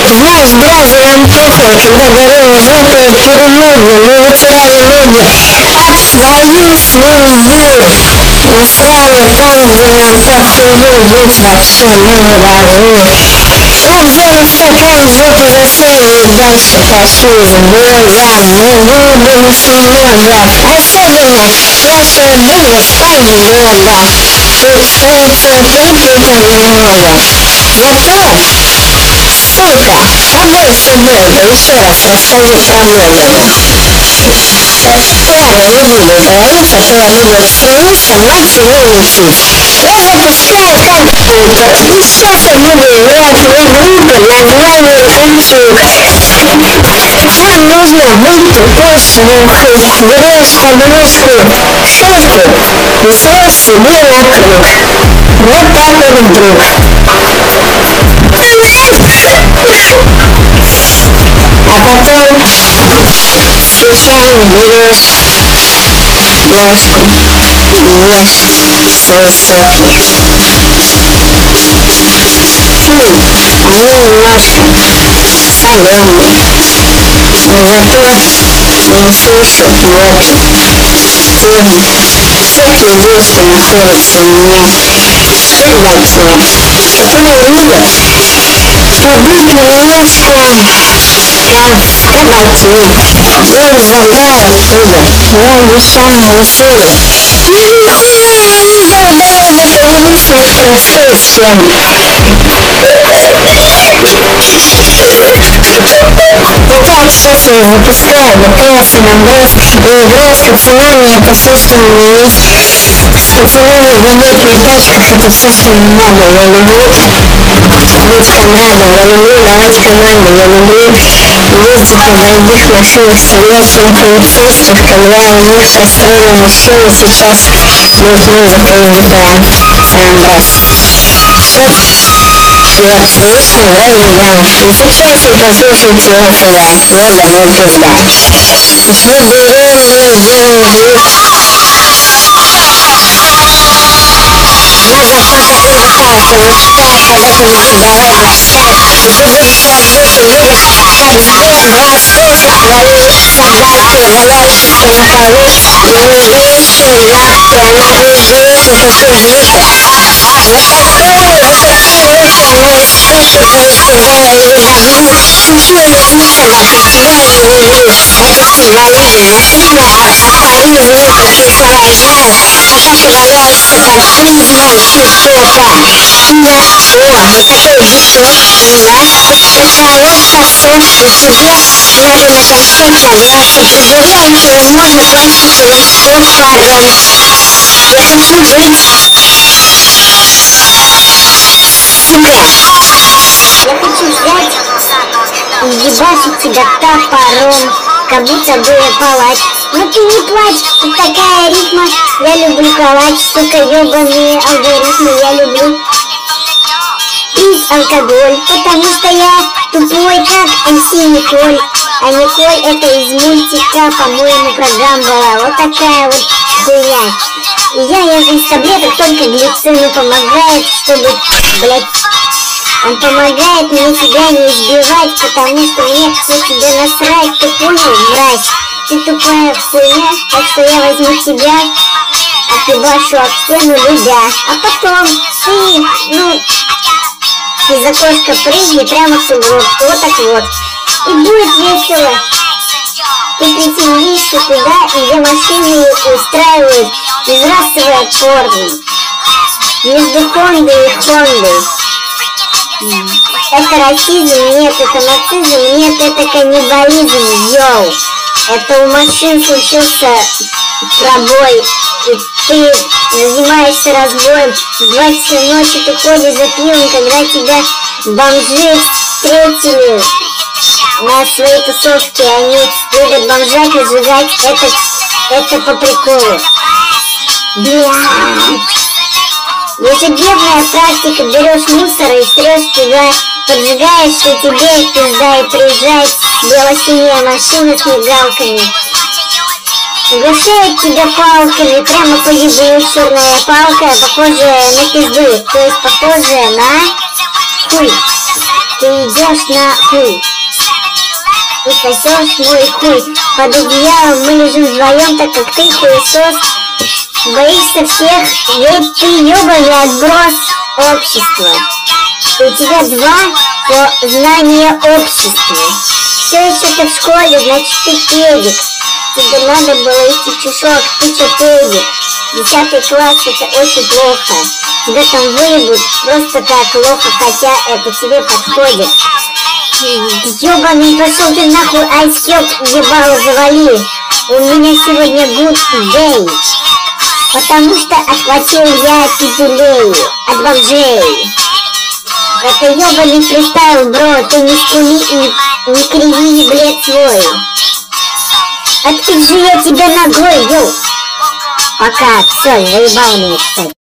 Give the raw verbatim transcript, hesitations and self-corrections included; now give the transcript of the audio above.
Знаешь, бразер Антоха, когда горела желтая перелоги, мы вытирали ноги об свою слезу. Настраивали там, где под слезу быть вообще невозможно. Он взял стакан, жопу засунул и дальше пошли с боем. Мы вылюбились много, особенно нашего друга Спанч-Боба. Представится припита немного. Готов? Сука, побой суббота, еще раз расскажи про блогера. Ладно, не буду говорить, а то они будут смеяться, мать его учить. Я запускаю компьютер, и сейчас я буду играть в игру под названием Учук. Нам нужно выйти по слуху, берешь подружку шутку и свой себе округ. Вот так вот вдруг. А потом случайно берешь ложку и ешь свой соки. Фу, они немножко соленые, но зато не слушают ноты. Помни, соки здесь находятся у меня под лицом, которые любят побыть немножко обойти. Я излагаю оттуда необещанные силы. Нихуя они долбоебы коммунистов простые схемы. Итак, сейчас я запускаю ВПС на Брест и играю с пацанами, это все, что у меня есть. С пацанами гулять на тачках, это все, что мне надо. Я люблю быть командой, я люблю давать команды, я люблю ездить на дорогих машинах, стрелять на полицейских, когда у них построены машины сейчас будет музыка из джи ти эй San Andreas. И абсолютно оригинал. И сейчас вы послушайте этого ебаного пизда. Почему берем мы сделаем звук? Надо факать мужика, это мужская, когда ты здоровый мужская. И ты будешь как будто видишь, как сбер расскажет твою собаку, валяющуюся на полу, и неизбежно нахуй она будет делать вот такой звук. Вот такой, вот такие руки она испытывает, когда ее давлю. Тупее некогда, практически не люблю. Это символизм, наступно афоризм, такие слова я знаю. А так является афоризмом хип-хопа. Имя О, вот такой биток, да? Это лодка сов, и тебе надо на конце подняться по деревне, возможно, пластиковым отпадом. Я хочу быть сука. Я хочу взять и ебашить тебя топором, как будто бы палач. Но ты не плачь, тут такая ритма. Я люблю калач, сука, ебаные алгоритмы. Я люблю пить алкоголь, потому что я тупой, как эм си Николь. А Николь это из мультика, по-моему, программа была. Вот такая вот хуйня. И я из таблеток только глицину помогает, чтобы, блять, он помогает мне тебя не избивать, потому что мне все тебе насрать. Ты понял, мразь? Ты тупая хуйня, так что я возьму тебя, отъебашу об стену любя. А потом ты, ну, из окошка прыгни прямо в сугроб. Вот так вот. И будет весело. Ты приземлишься туда, где машины устраивают безрасовое порно. Между Хондой и Хондой. Это расизм? Нет. Это нацизм? Нет. Это каннибализм, йоу. Это у машин случился пробой, и ты занимаешься разбоем. В два часа ночи ты ходишь за пивом, когда тебя бомжи встретили на своей тусовке. Они любят бомжать и сжигать. Это, это по приколу. Блядь. Ежедневная практика, берешь мусор и стрешь туда, поджигаешь, что тебе пизда, и приезжает бело-синяя машина с мигалками. Угощает тебя палками, прямо по еблу, черная палка, похожая на пизду, то есть похожая на хуй. Ты ты идешь на хуй. Ты сосешь мой хуй. Под одеялом мы лежим вдвоем, так как ты хуесос. Боишься всех, ведь ты ёбаный отброс общества. У тебя два по знания общества. Все еще ты в школе, значит ты педик. Тебе надо было идти в чушок, ты что педик? Десятый класс это очень плохо. Тебя там выебут просто так плохо, хотя это тебе подходит. Ёбаный, пошел ты нахуй, айсёб, ебало завали. У меня сегодня good day. Потому что отхватил я пятилей от бомжей. Это ёбаный фристайл, бро, ты не скули и не криви, блядь, свой. Отпизжу я тебя ногой, йоу. Пока, все, заебал меня, кстати.